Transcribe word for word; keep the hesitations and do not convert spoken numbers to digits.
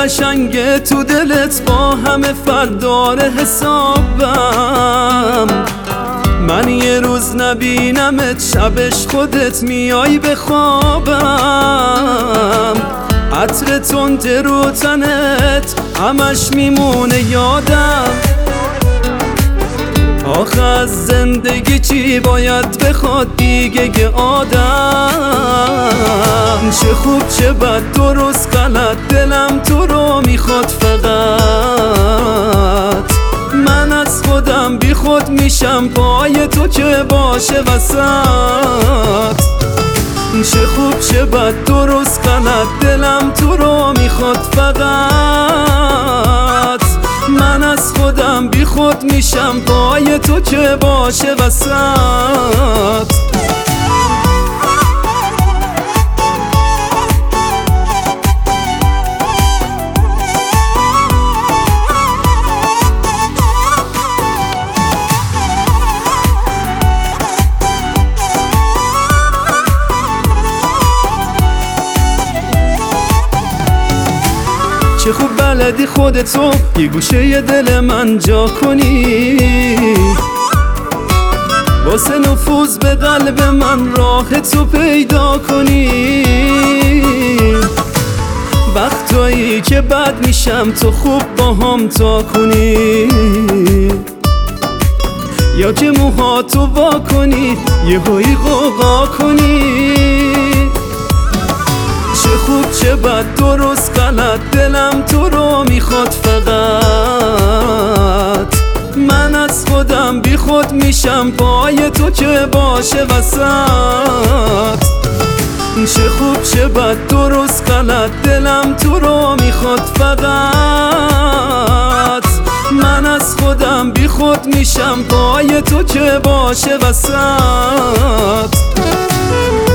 قشنگه تو دلت با همه فردار حسابم. من یه روز نبینمت شبش خودت میای به خوابم. عطر تند رو تنت همش میمونه یادم. آخه از زندگی چی باید بخواد دیگه آدم؟ چه خوب چه بد درست غلط دلم تو رو میخواد فقط. من از خودم بی خود میشم پای تو که باشه وسط. چه خوب چه بد درست غلط دلم تو رو میخواد فقط. من از خودم بی خود میشم پای تو که باشه وسط. چه خوب بلدی خودتو یه گوشه ی دل من جا کنی، واسه نفوذ به قلب من راه تو پیدا کنی. وقتایی که بد میشم تو خوب با هم تا کنی، یا که موهاتو وا کنی یه هایی غوغا کنی. چه خوب چه بد درست غلط دلم تو رو میخواد فقط. من از خودم بی خود میشم پای تو که باشه وسط. چه خوب چه بد درست غلط دلم تو رو میخواد فقط. من از خودم بی خود میشم پای تو که باشه وسط.